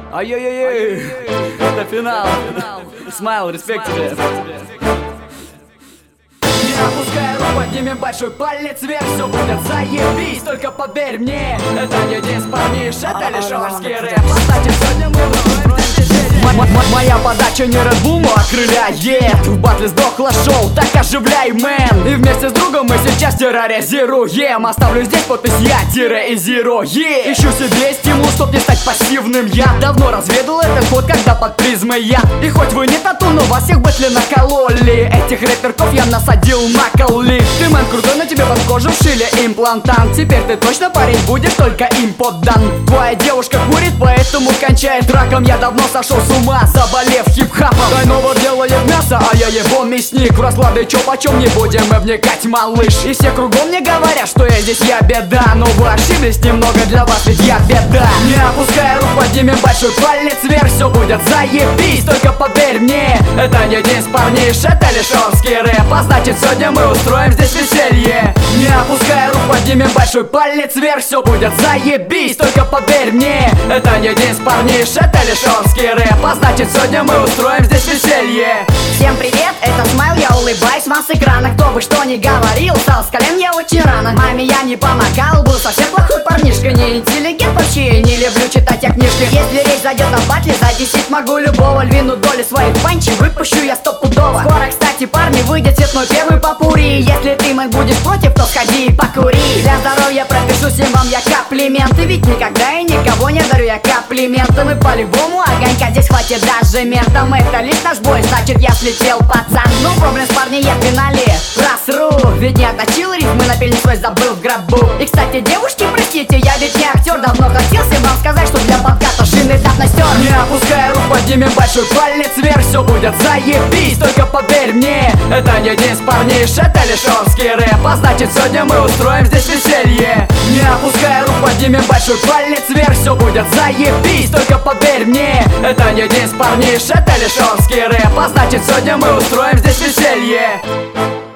Ай-яй-яй, это финал. Смайл, респект тебе. Не опускай руку, поднимем большой палец вверх, все будет заебись, только поверь мне, это не диск, парниш, это лишь орский рэп. Кстати, сегодня мы моя подача не Red Bull, но окрыляет. В батле сдохло шоу, так оживляй, мэн. И вместе с другом мы сейчас терроризируем. Оставлю здесь подпись я, тире и зеро, ищу себе стимул, чтоб не стать пассивным. Я давно разведал этот ход, когда под призмой я. И хоть вы не тату, но вас всех батли накололи. Этих рэперков я насадил на колы. Ты, мэн, крутой, на тебе под кожу вшили имплантант. Теперь ты точно, парень, будешь только им поддан. Твоя девушка курит, поэтому кончает раком. Я давно сошел с ума, заболев хип-хапом. Тройного делает мясо, а я его мясник. В расклады чё почем не будем мы вникать, малыш. И все кругом мне говорят, что я здесь я беда. Но вы ошиблись немного, для вас ведь я беда. Не опускай рук, поднимем большой палец вверх, все будет заебись, только поверь мне, это не диск, парниш, это лишь орский рэп. А значит, сегодня мы устроим здесь веселье. Не опускай рук, поднимем большой палец вверх, все будет заебись, только поверь мне, это не диск, парниш, это лишь орский рэп. А значит, сегодня мы устроим здесь веселье. Всем привет, это Смайл, я улыбаюсь вам с экрана. Кто бы что ни говорил, стал с колен я очень рано. Маме я не помогал, был совсем плохой парнишка. Не интеллигент вообще, не люблю читать я книжки. Если речь зайдет о батле, задесить могу любого. Львиную долю своих панчей выпущу я стопудово. Скоро, кстати, парни, выйдет цветной первый попури. Если ты, мэн, будешь против, то сходи и покури. Для здоровья пропишу всем вам я комплименты. Ведь никогда и никого не дарю я комплиментом. И по-любому огонька здесь хватит даже ментом. Это лишь наш бой, значит я слетел, пацан. Ну, проблем с парней я в финале просру. Ведь не отточил рифмы, напильник свой забыл в гробу. И, кстати, девушки, простите, я ведь не актер. Давно хотел всем вам сказать, что для подката шины этап настер. Не опускай рук, поднимем большой палец вверх, все будет заебись, только поверь мне, это не диск, парниш, это лишь орский рэп. А значит, сегодня мы устроим здесь веселье. Не опускай рук, поднимем большой палец вверх, все будет заебись, только поверь мне, это не диск, парниш, это лишь орский рэп. А значит, сегодня мы устроим здесь веселье.